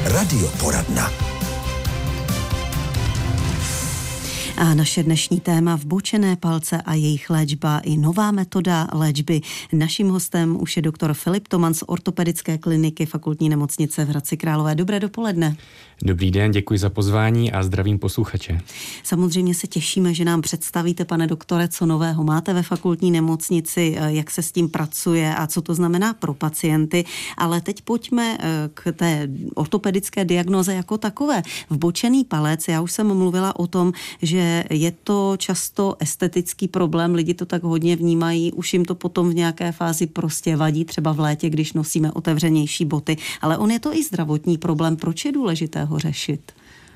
Radioporadna. A naše dnešní téma vbočené palce a jejich léčba i nová metoda léčby. Naším hostem už je doktor Filip Toman z ortopedické kliniky Fakultní nemocnice v Hradci Králové. Dobré dopoledne. Dobrý den, děkuji za pozvání a zdravím posluchače. Samozřejmě se těšíme, že nám představíte, pane doktore, co nového máte ve fakultní nemocnici, jak se s tím pracuje a co to znamená pro pacienty. Ale teď pojďme k té ortopedické diagnoze jako takové. Vbočený palec, já už jsem mluvila o tom, že je to často estetický problém, lidi to tak hodně vnímají, už jim to potom v nějaké fázi prostě vadí, třeba v létě, když nosíme otevřenější boty, ale on je to i zdravotní problém. Proč je důležité ho řešit?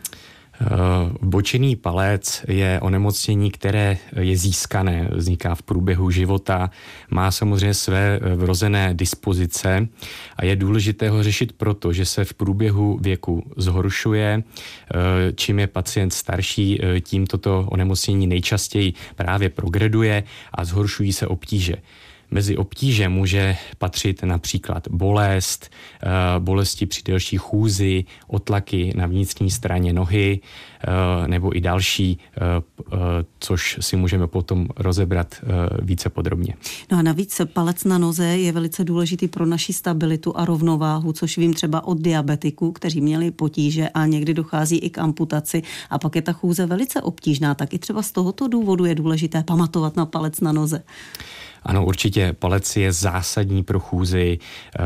Vbočený palec je onemocnění, které je získané, vzniká v průběhu života, má samozřejmě své vrozené dispozice a je důležité ho řešit proto, že se v průběhu věku zhoršuje. Čím je pacient starší, tím toto onemocnění nejčastěji právě progreduje a zhoršují se obtíže. Mezi obtíže může patřit například bolest, bolesti při delší chůzi, otlaky na vnitřní straně nohy nebo i další, což si můžeme potom rozebrat více podrobně. No a navíc palec na noze je velice důležitý pro naši stabilitu a rovnováhu, což vím třeba od diabetiků, kteří měli potíže a někdy dochází i k amputaci a pak je ta chůze velice obtížná, tak i třeba z tohoto důvodu je důležité pamatovat na palec na noze. Ano, určitě palec je zásadní pro chůzi,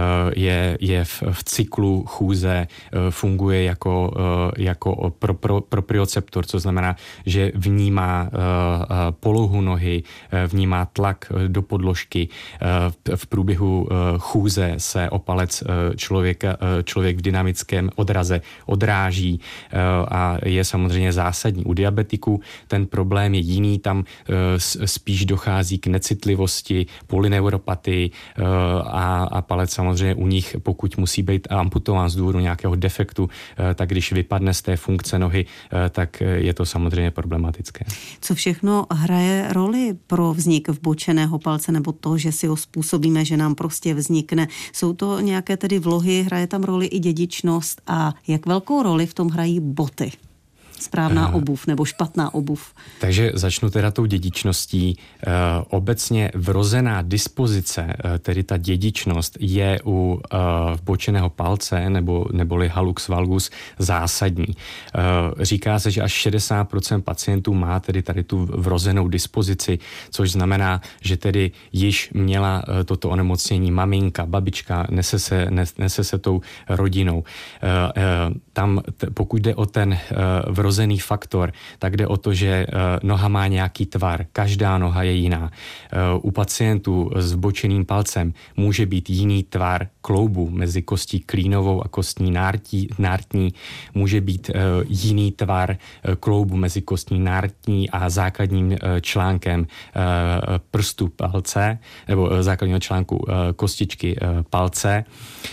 je v cyklu chůze, funguje jako proprioceptor, co znamená, že vnímá polohu nohy, vnímá tlak do podložky. V průběhu chůze se o palec člověk v dynamickém odraze odráží a je samozřejmě zásadní. U diabetiků ten problém je jiný, tam spíš dochází k necitlivosti, polyneuropatii a palec samozřejmě u nich, pokud musí být amputován z důvodu nějakého defektu, tak když vypadne z té funkce nohy, tak je to samozřejmě problematické. Co všechno hraje roli pro vznik vbočeného palce nebo to, že si ho způsobíme, že nám prostě vznikne? Jsou to nějaké tedy vlohy, hraje tam roli i dědičnost a jak velkou roli v tom hrají boty? Správná obuv nebo špatná obuv. Takže začnu teda tou dědičností. Obecně vrozená dispozice, tedy ta dědičnost, je u vbočeného palce neboli hallux valgus zásadní. Říká se, že až 60% pacientů má tedy tady tu vrozenou dispozici, což znamená, že tedy již měla toto onemocnění maminka, babička, nese se tou rodinou. Tam, pokud jde o ten vrozený faktor, tak jde o to, že noha má nějaký tvar. Každá noha je jiná. U pacientů s vbočeným palcem může být jiný tvar kloubu mezi kostí klínovou a kostní nártní. Může být jiný tvar kloubu mezi kostní nártní a základním článkem prstu palce, nebo základního článku kostičky palce.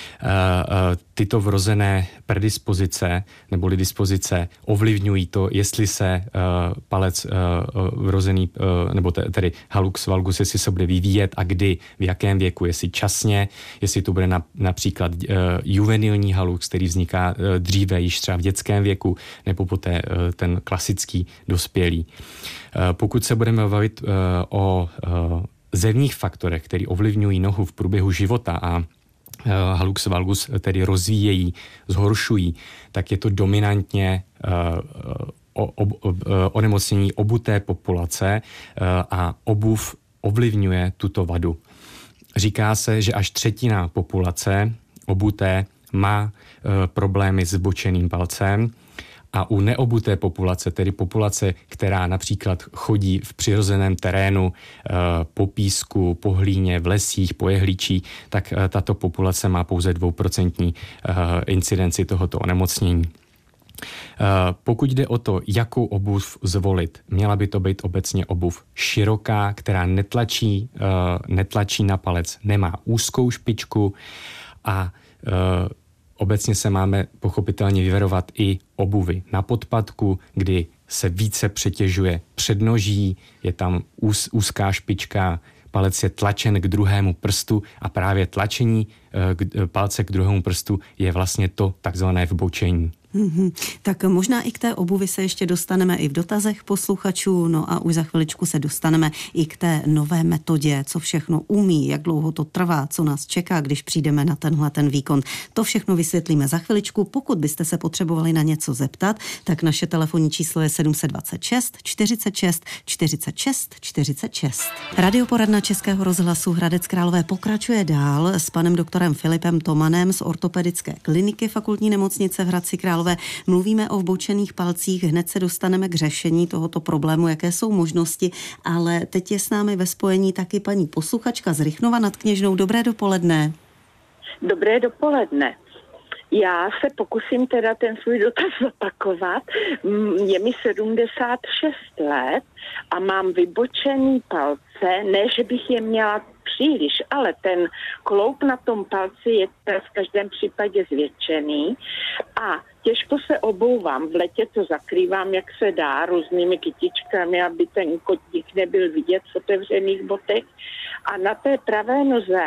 Tyto vrozené predispozice neboli dispozice ovlivňují to, jestli se palec vrozený, nebo tedy hallux valgus, jestli se bude vyvíjet a kdy, v jakém věku, jestli časně, jestli to bude například juvenilní hallux, který vzniká dříve již třeba v dětském věku, nebo poté ten klasický dospělý. Pokud se budeme bavit o zevních faktorech, které ovlivňují nohu v průběhu života a hallux valgus tedy rozvíjejí, zhoršují, tak je to dominantně onemocnění obuté populace a obuv ovlivňuje tuto vadu. Říká se, že až třetina populace obuté má problémy s vbočeným palcem a u neobuté populace, tedy populace, která například chodí v přirozeném terénu po písku, po hlíně, v lesích, po jehličí, tak tato populace má pouze 2% incidenci tohoto onemocnění. Pokud jde o to, jakou obuv zvolit, měla by to být obecně obuv široká, která netlačí na palec, nemá úzkou špičku a obecně se máme pochopitelně vyvarovat i obuvy na podpatku, kdy se více přetěžuje přednoží, je tam úzká špička, palec je tlačen k druhému prstu a právě tlačení palce k druhému prstu je vlastně to takzvané vbočení. Tak možná i k té obuvi se ještě dostaneme i v dotazech posluchačů, no a už za chviličku se dostaneme i k té nové metodě, co všechno umí, jak dlouho to trvá, co nás čeká, když přijdeme na ten výkon. To všechno vysvětlíme za chviličku. Pokud byste se potřebovali na něco zeptat, tak naše telefonní číslo je 726 46 46 46. Radioporadna Českého rozhlasu Hradec Králové pokračuje dál s panem doktorem Filipem Tomanem z ortopedické kliniky Fakultní nemocnice v Hradci Králové. Mluvíme o vbočených palcích, hned se dostaneme k řešení tohoto problému, jaké jsou možnosti, ale teď je s námi ve spojení taky paní posluchačka z Rychnova nad Kněžnou. Dobré dopoledne. Dobré dopoledne. Já se pokusím teda ten svůj dotaz zopakovat. Je mi 76 let a mám vybočený palce, ne, že bych je měla příliš, ale ten kloub na tom palci je v každém případě zvětšený a těžko se obouvám. V letě to zakrývám, jak se dá, různými kytičkami, aby ten kotník nebyl vidět v otevřených botech. A na té pravé noze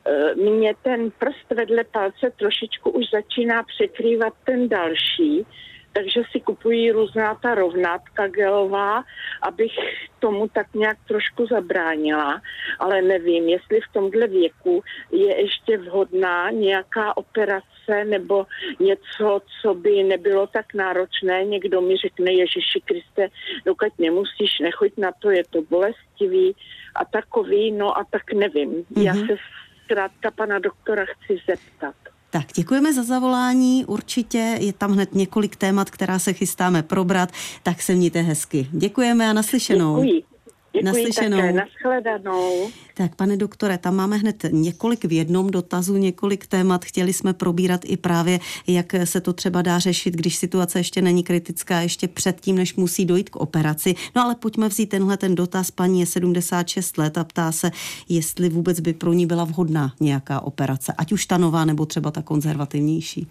mě ten prst vedle palce trošičku už začíná překrývat ten další, takže si kupují různá ta rovnátka gelová, abych tomu tak nějak trošku zabránila, ale nevím, jestli v tomhle věku je ještě vhodná nějaká operace nebo něco, co by nebylo tak náročné. Někdo mi řekne, Ježiši Kriste, dokud nemusíš, nechoď na to, je to bolestivý a takový, no a tak nevím. Já se zkrátka pana doktora chci zeptat. Tak děkujeme za zavolání, určitě je tam hned několik témat, která se chystáme probrat, tak se mějte hezky. Děkujeme a naslyšenou. Děkuji také, nashledanou. Tak pane doktore, tam máme hned několik v jednom dotazu, několik témat. Chtěli jsme probírat i právě, jak se to třeba dá řešit, když situace ještě není kritická, ještě předtím, než musí dojít k operaci. No ale pojďme vzít ten dotaz. Paní je 76 let a ptá se, jestli vůbec by pro ní byla vhodná nějaká operace, ať už ta nová, nebo třeba ta konzervativnější.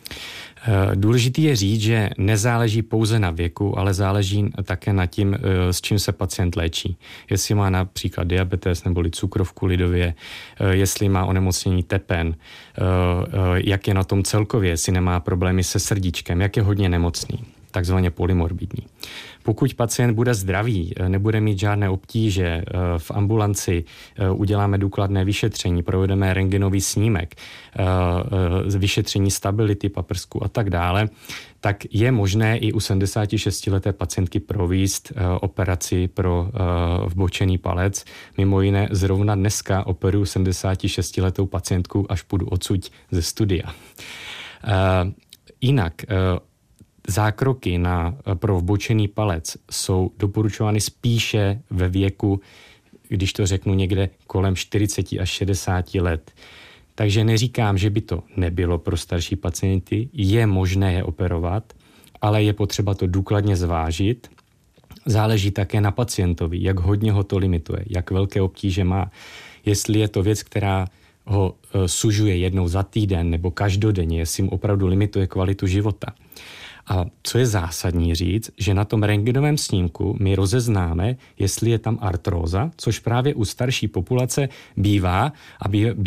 Důležitý je říct, že nezáleží pouze na věku, ale záleží také na tím, s čím se pacient léčí. Jestli má například diabetes neboli cukrovku lidově, jestli má onemocnění tepen, jak je na tom celkově, jestli nemá problémy se srdíčkem, jak je hodně nemocný, takzvaně polymorbidní. Pokud pacient bude zdravý, nebude mít žádné obtíže, v ambulanci uděláme důkladné vyšetření, provedeme rentgenový snímek, vyšetření stability paprsku a tak dále, tak je možné i u 76leté pacientky provést operaci pro vbočený palec. Mimo jiné zrovna dneska operuju 76letou pacientku, až půjdu odsud ze studia. Jinak zákroky pro vbočený palec jsou doporučovány spíše ve věku, když to řeknu někde kolem 40 až 60 let. Takže neříkám, že by to nebylo pro starší pacienty, je možné je operovat, ale je potřeba to důkladně zvážit. Záleží také na pacientovi, jak hodně ho to limituje, jak velké obtíže má. Jestli je to věc, která ho sužuje jednou za týden nebo každodenně, jestli mu opravdu limituje kvalitu života. A co je zásadní říct, že na tom rentgenovém snímku my rozeznáme, jestli je tam artróza, což právě u starší populace bývá a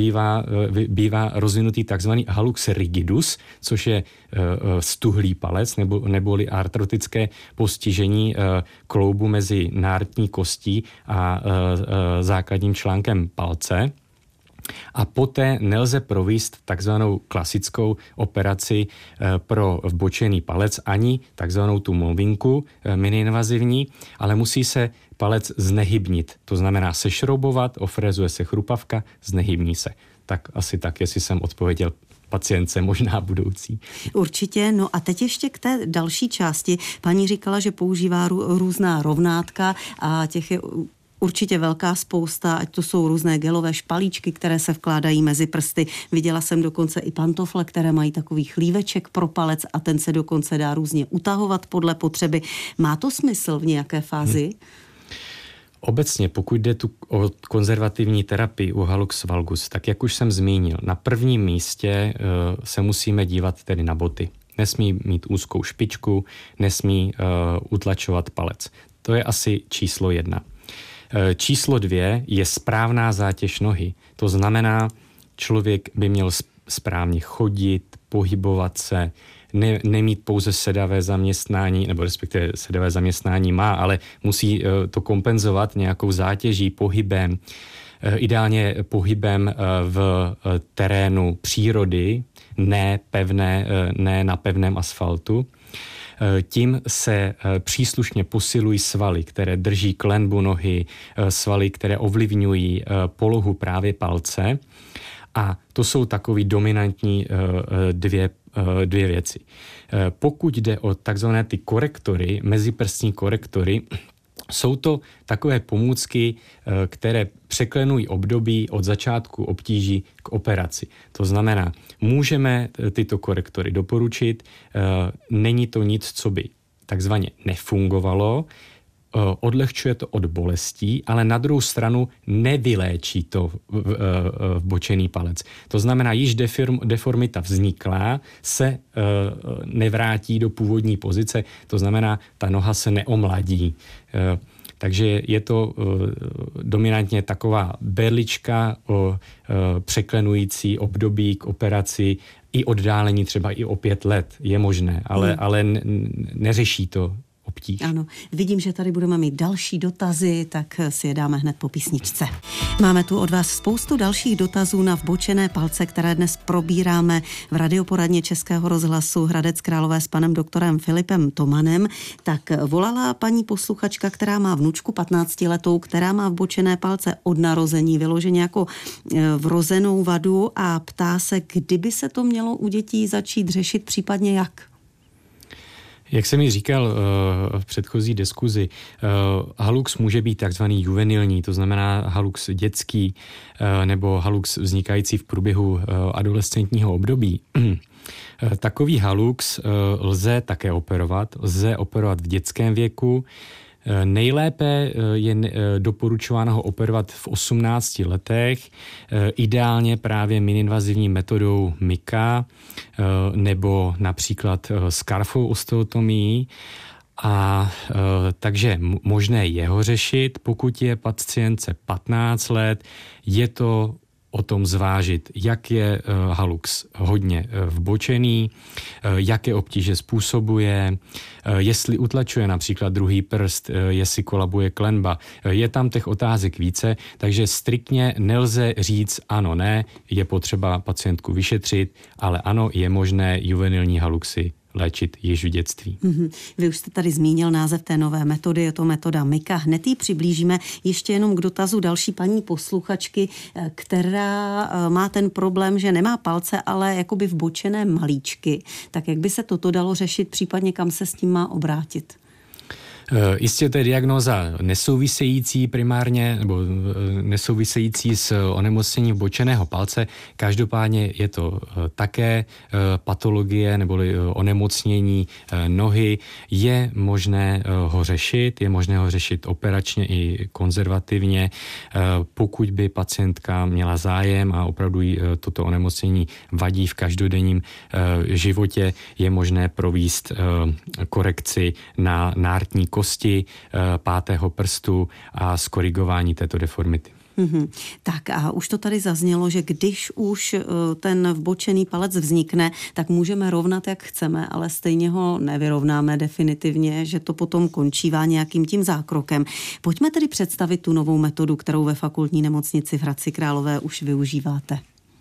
bývá rozvinutý takzvaný hallux rigidus, což je stuhlý palec neboli artrotické postižení kloubu mezi nártní kostí a základním článkem palce. A poté nelze provést takzvanou klasickou operaci pro vbočený palec ani takzvanou tu molvinku miniinvazivní, ale musí se palec znehybnit. To znamená sešroubovat, ofrézuje se chrupavka, znehybní se. Tak asi tak, jestli jsem odpověděl pacientce, možná budoucí. Určitě, no a teď ještě k té další části. Paní říkala, že používá různá rovnátka a těch je určitě velká spousta, ať to jsou různé gelové špalíčky, které se vkládají mezi prsty. Viděla jsem dokonce i pantofle, které mají takový chlíveček pro palec a ten se dokonce dá různě utahovat podle potřeby. Má to smysl v nějaké fázi? Obecně, pokud jde tu o konzervativní terapii u hallux valgus, tak jak už jsem zmínil, na prvním místě se musíme dívat tedy na boty. Nesmí mít úzkou špičku, nesmí utlačovat palec. To je asi číslo 1. Číslo 2 je správná zátěž nohy. To znamená, člověk by měl správně chodit, pohybovat se, nemít pouze sedavé zaměstnání, nebo respektive sedavé zaměstnání má, ale musí to kompenzovat nějakou zátěží, pohybem, ideálně pohybem v terénu přírody, ne na pevném asfaltu. Tím se příslušně posilují svaly, které drží klenbu nohy, svaly, které ovlivňují polohu právě palce. A to jsou takový dominantní dvě věci. Pokud jde o takzvané ty korektory, meziprstní korektory, jsou to takové pomůcky, které překlenují období od začátku obtíží k operaci. To znamená, můžeme tyto korektory doporučit, není to nic, co by takzvaně nefungovalo, odlehčuje to od bolestí, ale na druhou stranu nevyléčí to vbočený palec. To znamená, již deformita vzniklá se nevrátí do původní pozice, to znamená, ta noha se neomladí. Takže je to dominantně taková berlička překlenující období k operaci, i oddálení třeba i o 5 let je možné, ale neřeší to obtíž. Ano, vidím, že tady budeme mít další dotazy, tak si je dáme hned po písničce. Máme tu od vás spoustu dalších dotazů na vbočené palce, které dnes probíráme v radioporadně Českého rozhlasu Hradec Králové s panem doktorem Filipem Tomanem. Tak volala paní posluchačka, která má vnučku 15letou, která má vbočené palce od narození, vyloženě jako vrozenou vadu, a ptá se, kdyby se to mělo u dětí začít řešit, případně jak? Jak jsem ji říkal v předchozí diskuzi, halux může být takzvaný juvenilní, to znamená halux dětský nebo halux vznikající v průběhu adolescentního období. Takový halux lze také operovat, v dětském věku. Nejlépe je doporučováno ho operovat v 18 letech, ideálně právě mininvazivní metodou MICA nebo například scarfovou osteotomií. A takže možné je ho řešit, pokud je pacientce 15 let, je to o tom zvážit, jak je halux hodně vbočený, jaké obtíže způsobuje, jestli utlačuje například druhý prst, jestli kolabuje klenba. Je tam těch otázek více, takže striktně nelze říct ano, ne, je potřeba pacientku vyšetřit, ale ano, je možné juvenilní haluxy léčit již v dětství. Vy už jste tady zmínil název té nové metody, je to metoda MICA. Hned ji přiblížíme. Ještě jenom k dotazu další paní posluchačky, která má ten problém, že nemá palce, ale jakoby vbočené malíčky. Tak jak by se toto dalo řešit, případně kam se s tím má obrátit? Jistě to je diagnóza nesouvisející primárně, nebo nesouvisející s onemocněním vbočeného palce. Každopádně je to také patologie nebo onemocnění nohy. Je možné ho řešit operačně i konzervativně, pokud by pacientka měla zájem a opravdu jí toto onemocnění vadí v každodenním životě, je možné provést korekci na nártní kosti 5. prstu a skorigování této deformity. Tak a už to tady zaznělo, že když už ten vbočený palec vznikne, tak můžeme rovnat, jak chceme, ale stejně ho nevyrovnáme definitivně, že to potom končívá nějakým tím zákrokem. Pojďme tedy představit tu novou metodu, kterou ve fakultní nemocnici v Hradci Králové už využíváte.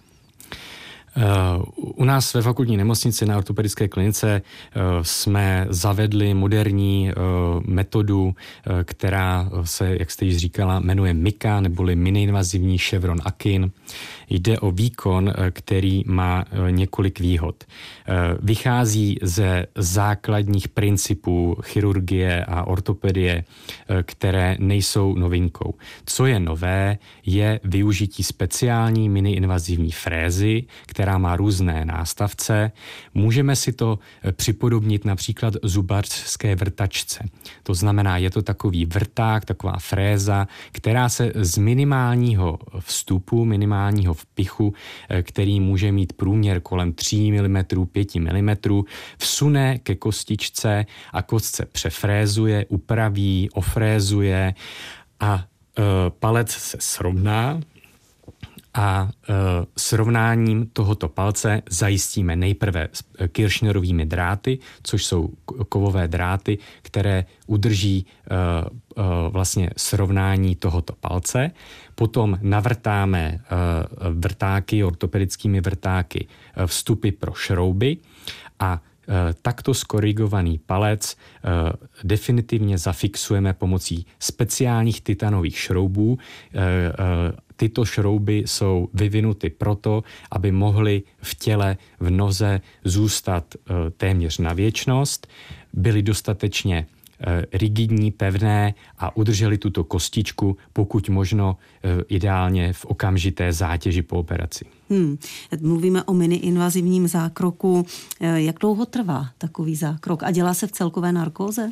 U nás ve fakultní nemocnici na ortopedické klinice jsme zavedli moderní metodu, která se, jak jste již říkala, jmenuje MICA neboli miniinvazivní chevron Akin. Jde o výkon, který má několik výhod. Vychází ze základních principů chirurgie a ortopedie, které nejsou novinkou. Co je nové, je využití speciální miniinvazivní frézy, která má různé nástavce. Můžeme si to připodobnit například zubařské vrtačce. To znamená, je to takový vrták, taková fréza, která se z minimálního vstupu, minimálního vpichu, který může mít průměr kolem 3 mm, 5 mm, vsune ke kostičce a kostce přefrézuje, upraví, ofrézuje a palec se srovná a srovnáním tohoto palce zajistíme nejprve Kirchnerovými dráty, což jsou kovové dráty, které udrží vlastně srovnání tohoto palce. Potom navrtáme vrtáky, ortopedickými vrtáky, vstupy pro šrouby a takto skorigovaný palec definitivně zafixujeme pomocí speciálních titanových šroubů. Tyto šrouby jsou vyvinuty proto, aby mohly v těle, v noze zůstat téměř na věčnost, byly dostatečně rigidní, pevné a udrželi tuto kostičku, pokud možno ideálně v okamžité zátěži po operaci. Mluvíme o miniinvazivním zákroku. Jak dlouho trvá takový zákrok a dělá se v celkové narkóze?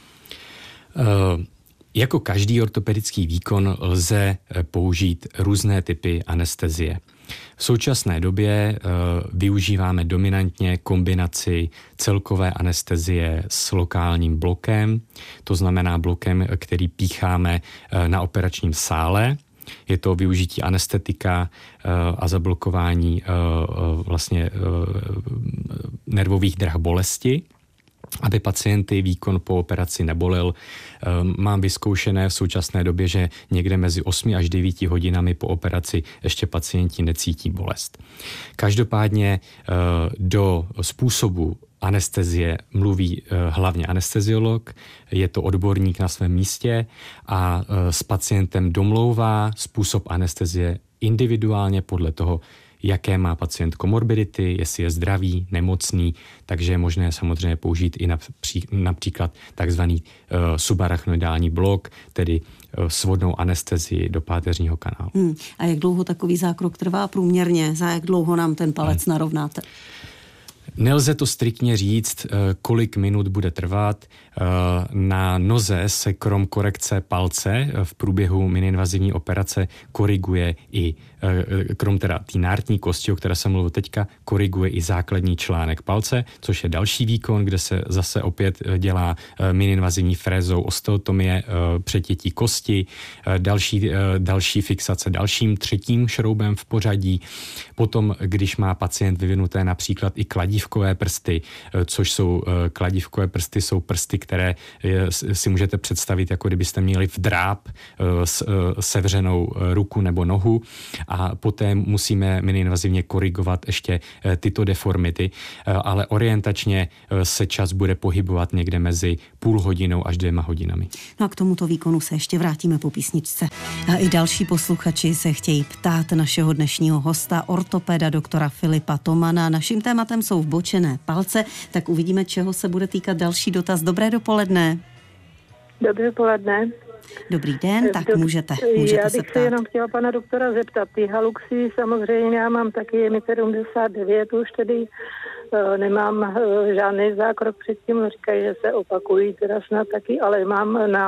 Jako každý ortopedický výkon lze použít různé typy anestezie. V současné době využíváme dominantně kombinaci celkové anestezie s lokálním blokem, to znamená blokem, který pícháme na operačním sále. Je to využití anestetika a zablokování vlastně nervových drah bolesti, aby pacienty výkon po operaci nebolel. Mám vyzkoušené v současné době, že někde mezi 8 až 9 hodinami po operaci ještě pacienti necítí bolest. Každopádně do způsobu anestezie mluví hlavně anesteziolog, je to odborník na svém místě a s pacientem domlouvá způsob anestezie individuálně podle toho, jaké má pacient komorbidity, jestli je zdravý, nemocný, takže je možné samozřejmě použít i například takzvaný subarachnoidální blok, tedy svodnou anestezii do páteřního kanálu. A jak dlouho takový zákrok trvá průměrně? Za jak dlouho nám ten palec narovnáte? Nelze to striktně říct, kolik minut bude trvat. Na noze se krom korekce palce v průběhu miniinvazivní operace koriguje i, krom teda té nártní kosti, o které jsem mluvil teďka, koriguje i základní článek palce, což je další výkon, kde se zase opět dělá miniinvazivní frézou osteotomie, přetětí kosti, další fixace dalším třetím šroubem v pořadí. Potom, když má pacient vyvinuté například i kladívkové prsty, což jsou kladívkové prsty, jsou prsty, které si můžete představit, jako kdybyste měli v dráp sevřenou ruku nebo nohu a poté musíme miniinvazivně korigovat ještě tyto deformity, ale orientačně se čas bude pohybovat někde mezi půl hodinou až 2 hodinami. No a k tomuto výkonu se ještě vrátíme po písničce. A i další posluchači se chtějí ptát našeho dnešního hosta, ortopeda doktora Filipa Tomana. Naším tématem jsou vbočené palce, tak uvidíme, čeho se bude týkat další dotaz. Dobré dopoledne. Dobré dopoledne. Dobrý den, tak můžete já se bych ptát. se jenom chtěla pana doktora zeptat. Ty haluxy samozřejmě já mám taky, je mi 79, už tedy nemám žádný zákrok předtím, říkají, že se opakují teda snad taky, ale mám na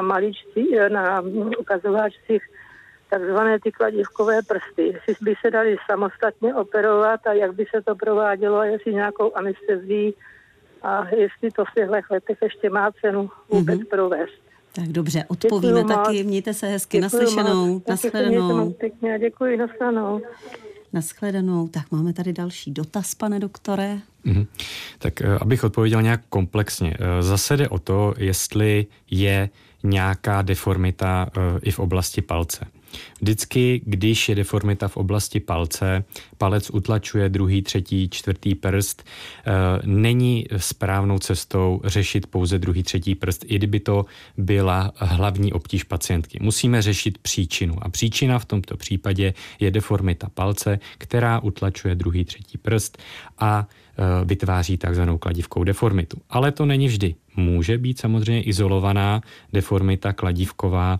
na ukazováčcích takzvané ty kladívkové prsty. Jestli by se dali samostatně operovat a jak by se to provádělo a jestli nějakou anestezii a jestli to v těchto letech ještě má cenu vůbec provést. Tak dobře, odpovíme taky. Mějte se hezky. Naslyšenou. Nashledanou. Pěkně, děkuji, nashledanou. Nashledanou. Tak máme tady další dotaz, pane doktore. Tak abych odpověděl nějak komplexně. Zase jde o to, jestli je nějaká deformita i v oblasti palce. Vždycky, když je deformita v oblasti palce, palec utlačuje druhý, třetí, čtvrtý prst, není správnou cestou řešit pouze druhý, třetí prst, i kdyby to byla hlavní obtíž pacientky. Musíme řešit příčinu a příčina v tomto případě je deformita palce, která utlačuje druhý, třetí prst a vytváří takzvanou kladívkovou deformitu. Ale to není vždy. Může být samozřejmě izolovaná deformita kladívková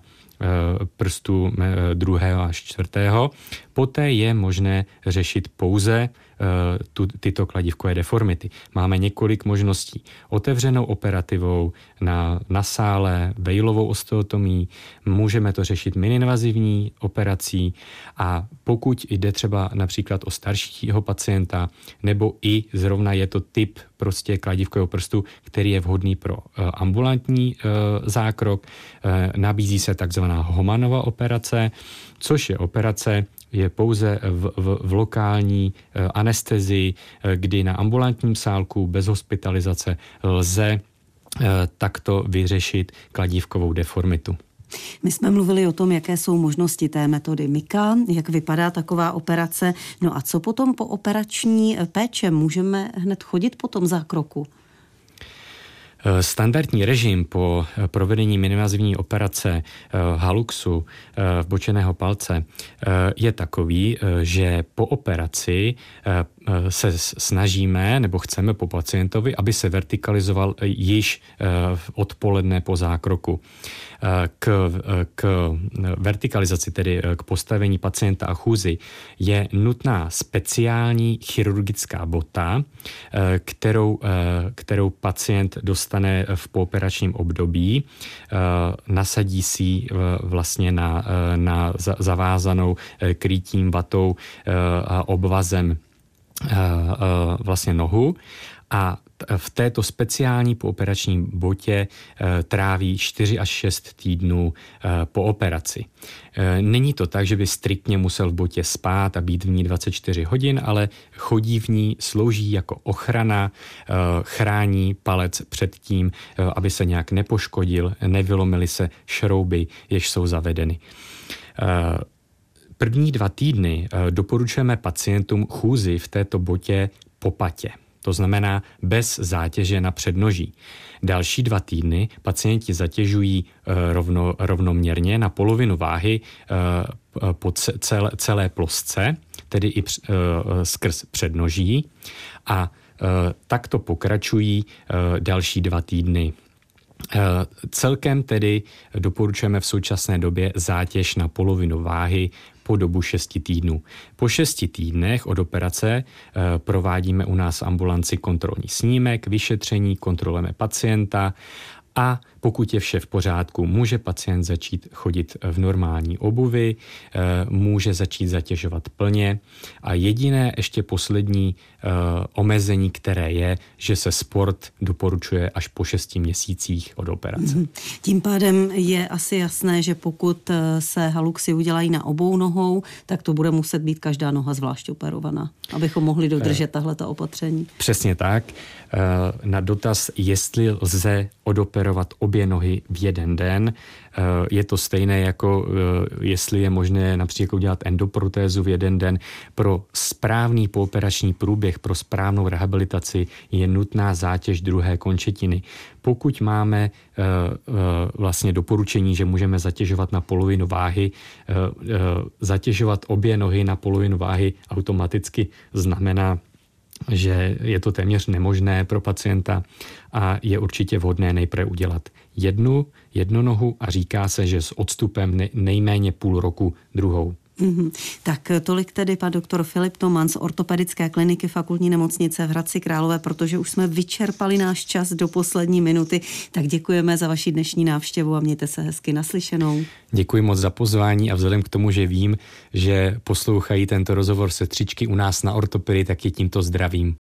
prstu 2. až 4. Poté je možné řešit pouze tyto kladívkové deformity. Máme několik možností. Otevřenou operativou na sále, vejlovou osteotomii, můžeme to řešit miniinvazivní operací a pokud jde třeba například o staršího pacienta, nebo i zrovna je to typ prostě kladívkového prstu, který je vhodný pro ambulantní zákrok, nabízí se takzvaná Homanova operace, což je operace, je pouze v lokální anestezii, kdy na ambulantním sálku bez hospitalizace lze takto vyřešit kladívkovou deformitu. My jsme mluvili o tom, jaké jsou možnosti té metody Mika, jak vypadá taková operace. No a co potom po operační péče? Můžeme hned chodit po tom zákroku? Standardní režim po provedení miniinvazivní operace haluxu vbočeného palce je takový, že po operaci se snažíme nebo chceme po pacientovi, aby se vertikalizoval již odpoledne po zákroku. K vertikalizaci, tedy k postavení pacienta a chůzi, je nutná speciální chirurgická bota, kterou pacient dostane v pooperačním období, nasadí si vlastně na zavázanou krytím, vatou a obvazem vlastně nohu a v této speciální pooperační botě tráví 4 až 6 týdnů po operaci. Není to tak, že by striktně musel v botě spát a být v ní 24 hodin, ale chodí v ní, slouží jako ochrana, chrání palec před tím, aby se nějak nepoškodil, nevylomily se šrouby, jež jsou zavedeny. První 2 týdny doporučujeme pacientům chůzi v této botě po patě. To znamená bez zátěže na přednoží. Další 2 týdny pacienti zatěžují rovnoměrně na polovinu váhy po celé plosce, tedy i skrz přednoží a takto pokračují další 2 týdny. Celkem tedy doporučujeme v současné době zátěž na polovinu váhy po dobu 6 týdnů. Po 6 týdnech od operace provádíme u nás v ambulanci kontrolní snímek, vyšetření, kontrolujeme pacienta a pokud je vše v pořádku, může pacient začít chodit v normální obuvi, může začít zatěžovat plně a jediné ještě poslední omezení, které je, že se sport doporučuje až po 6 měsících od operace. Tím pádem je asi jasné, že pokud se haluxy udělají na obou nohou, tak to bude muset být každá noha zvlášť operovaná, abychom mohli dodržet tahleta opatření. Přesně tak. Na dotaz, jestli lze odoperovat obě nohy v jeden den, je to stejné jako jestli je možné například udělat endoprotézu v jeden den. Pro správný pooperační průběh, pro správnou rehabilitaci je nutná zátěž druhé končetiny. Pokud máme vlastně doporučení, že můžeme zatěžovat na polovinu váhy, zatěžovat obě nohy na polovinu váhy automaticky znamená, že je to téměř nemožné pro pacienta a je určitě vhodné nejprve udělat jednu nohu a říká se, že s odstupem nejméně půl roku druhou. Tak tolik tedy pan doktor Filip Toman z ortopedické kliniky Fakultní nemocnice v Hradci Králové, protože už jsme vyčerpali náš čas do poslední minuty, tak děkujeme za vaši dnešní návštěvu a mějte se hezky, naslyšenou. Děkuji moc za pozvání a vzhledem k tomu, že vím, že poslouchají tento rozhovor sestřičky u nás na ortopedii, tak je tímto zdravím.